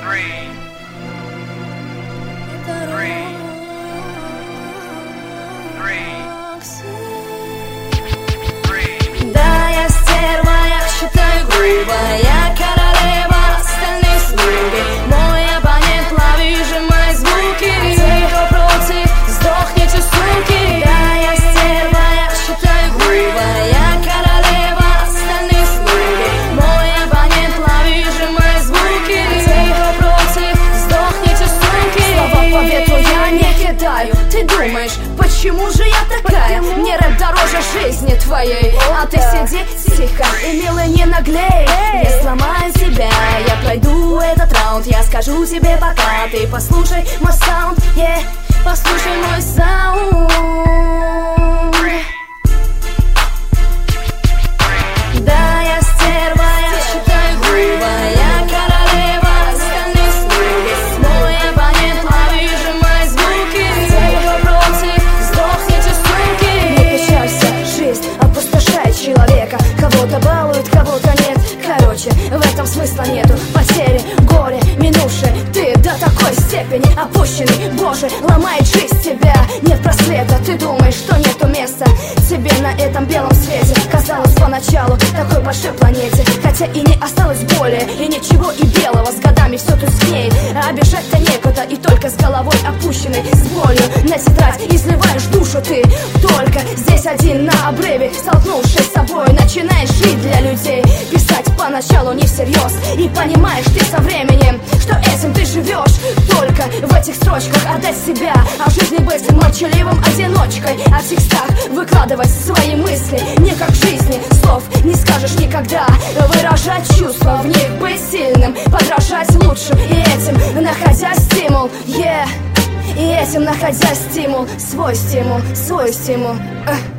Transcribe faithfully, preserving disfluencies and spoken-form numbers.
Да, я стерва, я считаю грубо, я королева остальных слуги. Мой абонент, лови же мои звуки. Те, кто против, сдохните, суки. Да, я стерва, я считаю грубо, я королева остальных слуги. Мой абонент, лови же мои звуки. Те, кто против, сдохните, суки. Слова по ветру я не кидаю. Ты думаешь, почему же я такая? Мне рэп дороже жизни твоей. А ты сиди тихо и, милый, не наглей. Я сломаю тебя, я пройду этот раунд. Я скажу тебе пока, ты послушай мой саунд, yeah. Послушай мой саунд. Да, я стерва, я считаю грубо, я королева остальных слуги. Мой абонент, лови же мои звуки. Те, кто против, сдохните, суки. Не печалься, жизнь опустошает человека. Кого-то балует, кого-то нет. Короче, в этом смысла нету. Потери, горе, минувшие. Ты до такой степени опущенный, Боже, ломает жизнь тебя. Нет просвета, ты думаешь, что нету места тебе на этом белом свете. Казалось поначалу такой большой планете, хотя и не осталось более, и ничего и белого. С годами все тускнеет, а бежать-то некуда. И только с головой опущенной, с болью на тетрадь изливаешь душу ты. Только здесь один на обрыве, столкнувшись с собой, начинаешь жить для людей. Писать поначалу не всерьез, и понимаешь ты со временем, что этим ты живешь. Только в этих строчках отдать себя, а в жизни быть молчаливым одиночкой. А в текстах выкладывать свои мысли, не как в жизни, слов не скажешь никогда. Выражать чувства, в них быть сильным, подражать лучше, и этим находя стимул, yeah. И этим находя стимул, свой стимул, свой стимул.